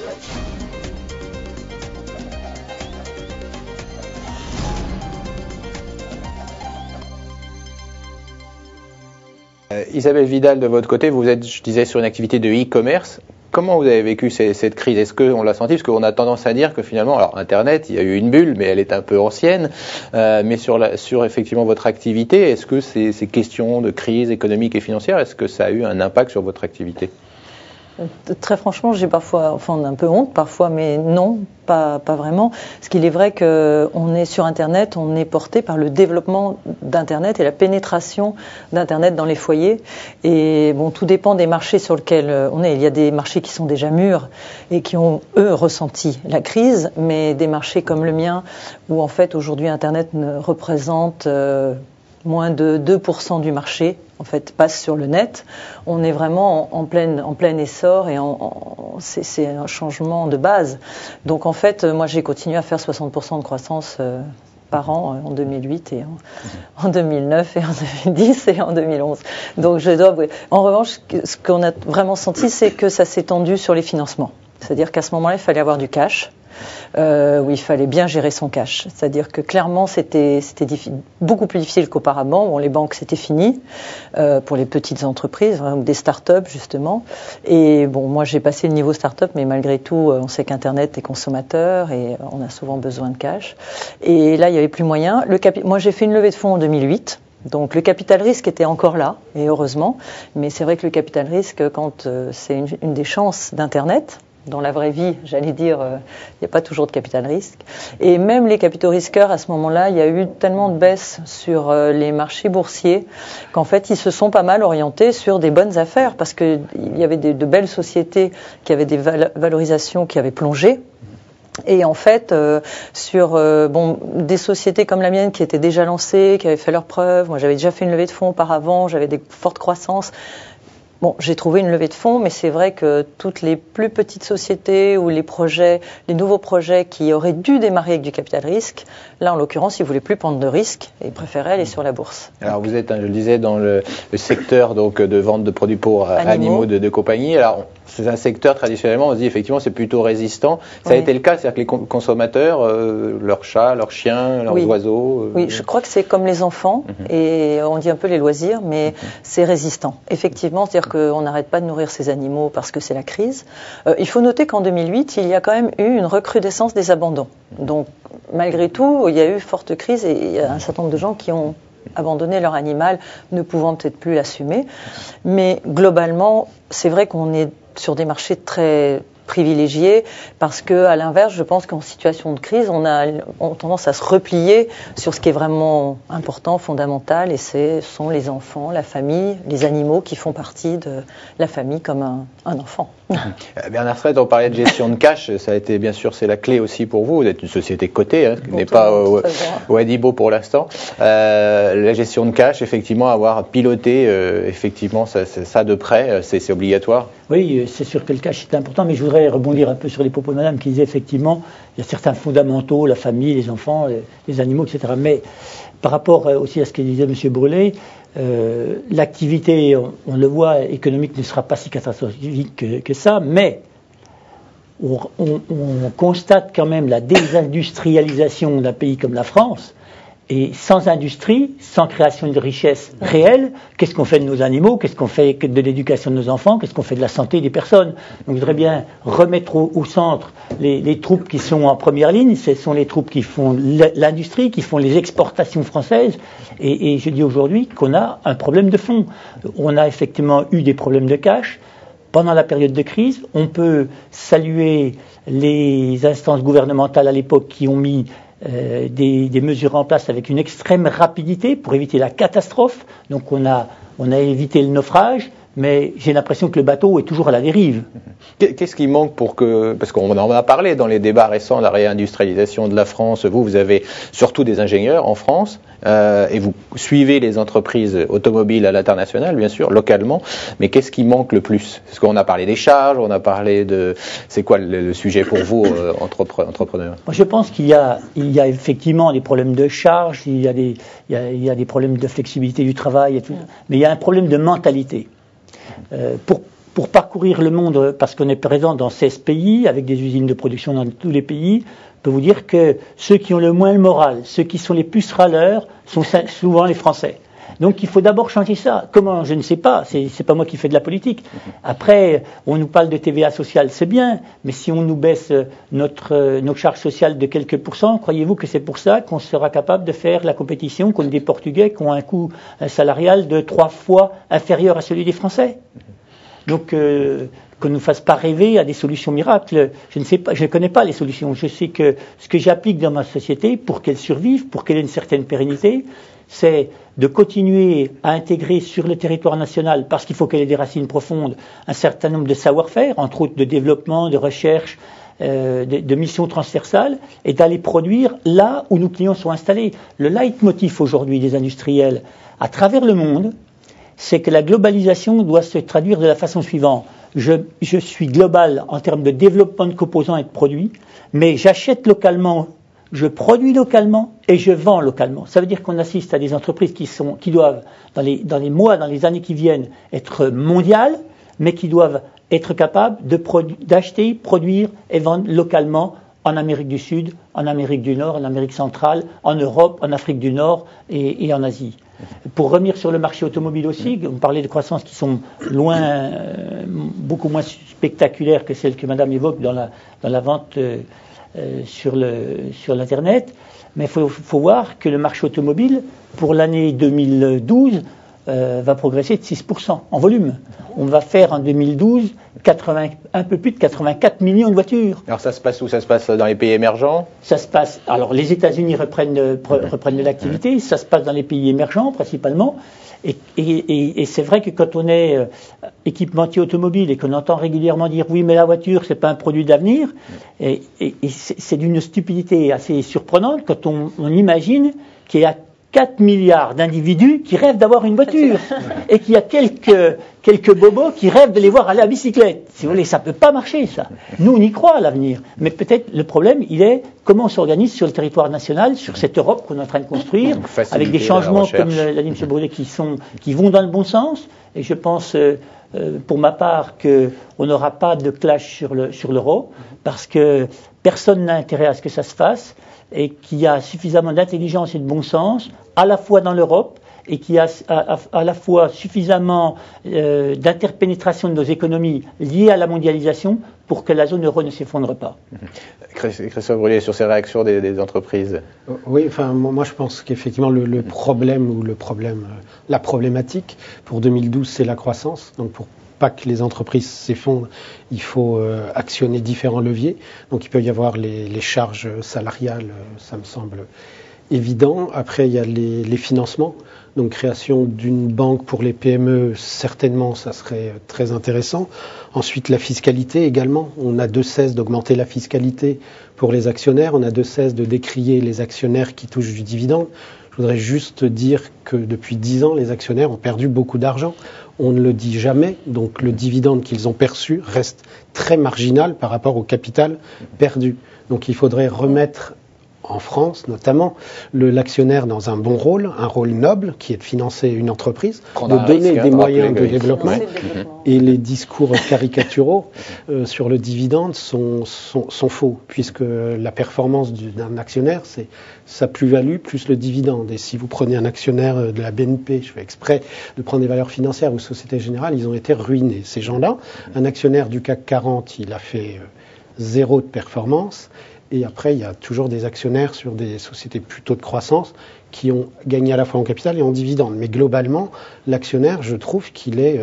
Isabelle Vidal, de votre côté, vous êtes, je disais, sur une activité de e-commerce. Comment vous avez vécu cette crise? Est-ce qu'on l'a senti? Parce qu'on a tendance à dire que finalement, alors Internet, il y a eu une bulle, mais elle est un peu ancienne. Mais sur effectivement votre activité, est-ce que ces questions de crise économique et financière, est-ce que ça a eu un impact sur votre activité? Très franchement, j'ai parfois, enfin, un peu honte parfois, mais non, pas vraiment. Parce qu'il est vrai qu'on est sur Internet, on est porté par le développement d'Internet et la pénétration d'Internet dans les foyers. Et bon, tout dépend des marchés sur lesquels on est. Il y a des marchés qui sont déjà mûrs et qui ont, eux, ressenti la crise, mais des marchés comme le mien, où en fait, aujourd'hui, Internet ne représente moins de 2% du marché, en fait, passe sur le net. On est vraiment en plein essor et c'est un changement de base. Donc, en fait, moi, j'ai continué à faire 60% de croissance par an en 2008 et en 2009 et en 2010 et en 2011. Donc, En revanche, ce qu'on a vraiment senti, c'est que ça s'est tendu sur les financements. C'est-à-dire qu'à ce moment-là, il fallait avoir du cash. Où il fallait bien gérer son cash. C'est-à-dire que clairement, c'était beaucoup plus difficile qu'auparavant. Bon, les banques, c'était fini pour les petites entreprises, ou des start-up, justement. Et bon, moi, j'ai passé le niveau start-up, mais malgré tout, on sait qu'Internet est consommateur et on a souvent besoin de cash. Et là, il n'y avait plus moyen. Moi, j'ai fait une levée de fonds en 2008. Donc le capital risque était encore là, et heureusement. Mais c'est vrai que le capital risque, quand c'est une des chances d'Internet, dans la vraie vie, j'allais dire, il n'y a pas toujours de capital risque. Et même les capitaux risqueurs, à ce moment-là, il y a eu tellement de baisse sur les marchés boursiers qu'en fait, ils se sont pas mal orientés sur des bonnes affaires parce qu'il y avait de belles sociétés qui avaient des valorisations qui avaient plongé. Et en fait, sur des sociétés comme la mienne qui étaient déjà lancées, qui avaient fait leurs preuves, moi j'avais déjà fait une levée de fonds auparavant, j'avais des fortes croissances. Bon, j'ai trouvé une levée de fonds, mais c'est vrai que toutes les plus petites sociétés ou les nouveaux projets qui auraient dû démarrer avec du capital risque, là, en l'occurrence, ils voulaient plus prendre de risques et préféraient aller sur la bourse. Alors, vous êtes, je le disais, dans le secteur donc de vente de produits pour animaux de compagnie. Alors, c'est un secteur, traditionnellement, on se dit effectivement, c'est plutôt résistant. Ça a été le cas, c'est-à-dire que les consommateurs, leurs chats, leurs chiens, leurs oiseaux... Oui, je crois que c'est comme les enfants, et on dit un peu les loisirs, mais c'est résistant. Effectivement, c'est-à-dire qu'on n'arrête pas de nourrir ces animaux parce que c'est la crise. Il faut noter qu'en 2008, il y a quand même eu une recrudescence des abandons. Donc, malgré tout, il y a eu forte crise et il y a un certain nombre de gens qui ont abandonné leur animal, ne pouvant peut-être plus l'assumer. Mais globalement, c'est vrai qu'on est sur des marchés très privilégiés parce que, à l'inverse, je pense qu'en situation de crise, on a tendance à se replier sur ce qui est vraiment important, fondamental, et ce sont les enfants, la famille, les animaux qui font partie de la famille comme un enfant. Bernard Fred, on parlait de gestion de cash, ça a été bien sûr, c'est la clé aussi pour vous. Vous êtes une société cotée, qui n'est pas au Adibo pour l'instant. La gestion de cash, effectivement, avoir piloté effectivement ça de près, c'est obligatoire. Oui, c'est sûr que le cash est important, mais je voudrais rebondir un peu sur les propos de madame qui disait effectivement, il y a certains fondamentaux, la famille, les enfants, les animaux, etc. Mais par rapport aussi à ce que disait M. Brulé, l'activité, on le voit, économique ne sera pas si catastrophique que ça, mais on constate quand même la désindustrialisation d'un pays comme la France. Et sans industrie, sans création de richesse réelle, qu'est-ce qu'on fait de nos animaux? Qu'est-ce qu'on fait de l'éducation de nos enfants? Qu'est-ce qu'on fait de la santé des personnes? Donc je voudrais bien remettre au centre les troupes qui sont en première ligne. Ce sont les troupes qui font l'industrie, qui font les exportations françaises. Et je dis aujourd'hui qu'on a un problème de fond. On a effectivement eu des problèmes de cash. Pendant la période de crise, on peut saluer les instances gouvernementales à l'époque qui ont mis des mesures en place avec une extrême rapidité pour éviter la catastrophe. Donc on a évité le naufrage, mais j'ai l'impression que le bateau est toujours à la dérive. Qu'est-ce qui manque parce qu'on en a parlé dans les débats récents de la réindustrialisation de la France, vous avez surtout des ingénieurs en France, et vous suivez les entreprises automobiles à l'international, bien sûr, localement, mais qu'est-ce qui manque le plus? Parce qu'on a parlé des charges, on a parlé de... C'est quoi le sujet pour vous, entrepreneurs? Je pense qu'il y a effectivement des problèmes de charges, il y a des problèmes de flexibilité du travail, et tout, mais il y a un problème de mentalité. pour parcourir le monde, parce qu'on est présent dans 16 pays, avec des usines de production dans tous les pays, je peux vous dire que ceux qui ont le moins le moral, ceux qui sont les plus râleurs, sont souvent les Français. Donc il faut d'abord changer ça. Comment? Je ne sais pas. C'est pas moi qui fais de la politique. Après, on nous parle de TVA sociale, c'est bien, mais si on nous baisse nos charges sociales de quelques pourcents, croyez-vous que c'est pour ça qu'on sera capable de faire la compétition contre des Portugais qui ont un coût salarial de 3 fois inférieur à celui des Français? Donc, qu'on ne nous fasse pas rêver à des solutions miracles. Je ne sais pas, je ne connais pas les solutions. Je sais que ce que j'applique dans ma société pour qu'elle survive, pour qu'elle ait une certaine pérennité, c'est de continuer à intégrer sur le territoire national, parce qu'il faut qu'elle ait des racines profondes, un certain nombre de savoir-faire, entre autres de développement, de recherche, de missions transversales, et d'aller produire là où nos clients sont installés. Le leitmotiv aujourd'hui des industriels à travers le monde, c'est que la globalisation doit se traduire de la façon suivante. Je suis global en termes de développement de composants et de produits, mais j'achète localement, je produis localement et je vends localement. Ça veut dire qu'on assiste à des entreprises qui doivent, dans les mois, dans les années qui viennent, être mondiales, mais qui doivent être capables d'acheter, produire et vendre localement en Amérique du Sud, en Amérique du Nord, en Amérique centrale, en Europe, en Afrique du Nord et en Asie. Pour revenir sur le marché automobile aussi, on parlait de croissances qui sont loin, beaucoup moins spectaculaires que celles que Madame évoque dans la vente sur l'Internet. Mais il faut voir que le marché automobile, pour l'année 2012, va progresser de 6% en volume. On va faire en 2012 un peu plus de 84 millions de voitures. Alors ça se passe où? Ça se passe dans les pays émergents? Ça se passe. Alors les États-Unis reprennent de l'activité. Ça se passe dans les pays émergents principalement. Et c'est vrai que quand on est équipementier automobile et qu'on entend régulièrement dire oui mais la voiture c'est pas un produit d'avenir, et c'est d'une stupidité assez surprenante quand on imagine qu'il y a 4 milliards d'individus qui rêvent d'avoir une voiture et qu'il y a quelques bobos qui rêvent de les voir aller à bicyclette. Si vous voulez, ça peut pas marcher, ça. Nous, on y croit à l'avenir. Mais peut-être le problème, il est comment on s'organise sur le territoire national, sur cette Europe qu'on est en train de construire, avec des changements, comme l'a dit M. Brûlé, qui vont dans le bon sens. Et je pense, pour ma part, qu'on n'aura pas de clash sur l'euro, parce que personne n'a intérêt à ce que ça se fasse, et qu'il y a suffisamment d'intelligence et de bon sens, à la fois dans l'Europe, et qu'il y a à la fois suffisamment d'interpénétration de nos économies liées à la mondialisation pour que la zone euro ne s'effondre pas. Christophe Brûlé, sur ces réactions des entreprises. Oui, enfin, moi je pense qu'effectivement la problématique pour 2012, c'est la croissance. Donc pour pas que les entreprises s'effondrent, il faut actionner différents leviers. Donc il peut y avoir les charges salariales, ça me semble évident. Après, il y a les financements. Donc création d'une banque pour les PME, certainement, ça serait très intéressant. Ensuite, la fiscalité également. On n'a de cesse d'augmenter la fiscalité pour les actionnaires. On a de cesse de décrier les actionnaires qui touchent du dividende. Je voudrais juste dire que depuis 10 ans, les actionnaires ont perdu beaucoup d'argent. On ne le dit jamais, donc le dividende qu'ils ont perçu reste très marginal par rapport au capital perdu. Donc il faudrait remettre, en France notamment, l'actionnaire dans un bon rôle, un rôle noble, qui est de financer une entreprise, de donner des moyens de développement. Et les discours caricaturaux sur le dividende sont faux, puisque la performance d'un actionnaire, c'est sa plus-value plus le dividende. Et si vous prenez un actionnaire de la BNP, je fais exprès de prendre des valeurs financières ou Société Générale, ils ont été ruinés. Ces gens-là, un actionnaire du CAC 40, il a fait 0 de performance. Et après, il y a toujours des actionnaires sur des sociétés plutôt de croissance qui ont gagné à la fois en capital et en dividende. Mais globalement, l'actionnaire, je trouve qu'il est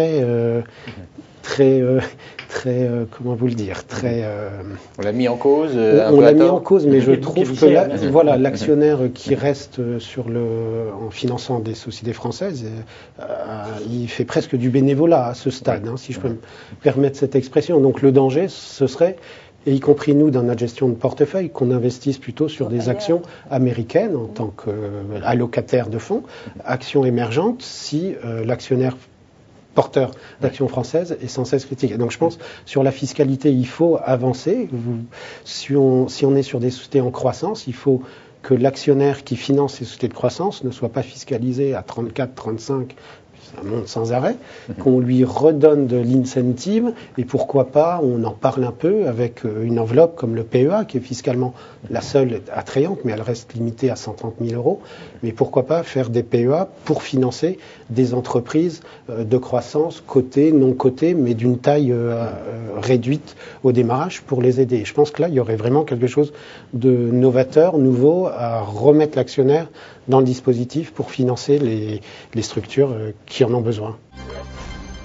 comment vous le dire, on l'a mis en cause. On l'a mis en cause, mais je trouve que l'actionnaire qui reste en finançant des sociétés françaises, il fait presque du bénévolat à ce stade, si je peux me permettre cette expression. Donc le danger, ce serait, et y compris nous dans notre gestion de portefeuille, qu'on investisse plutôt sur des actions américaines en tant qu'allocataire de fonds, actions émergentes, si l'actionnaire porteur d'actions françaises est sans cesse critiqué. Donc je pense, sur la fiscalité, il faut avancer. Si on est sur des sociétés en croissance, il faut que l'actionnaire qui finance ces sociétés de croissance ne soit pas fiscalisé à 34, 35, ça monte sans arrêt, qu'on lui redonne de l'incentive, et pourquoi pas, on en parle un peu avec une enveloppe comme le PEA, qui est fiscalement la seule attrayante, mais elle reste limitée à 130 000 euros. Mais pourquoi pas faire des PEA pour financer des entreprises de croissance, cotées, non cotées, mais d'une taille réduite au démarrage pour les aider. Et je pense que là, il y aurait vraiment quelque chose de novateur, nouveau, à remettre l'actionnaire dans le dispositif pour financer les structures qui en ont besoin.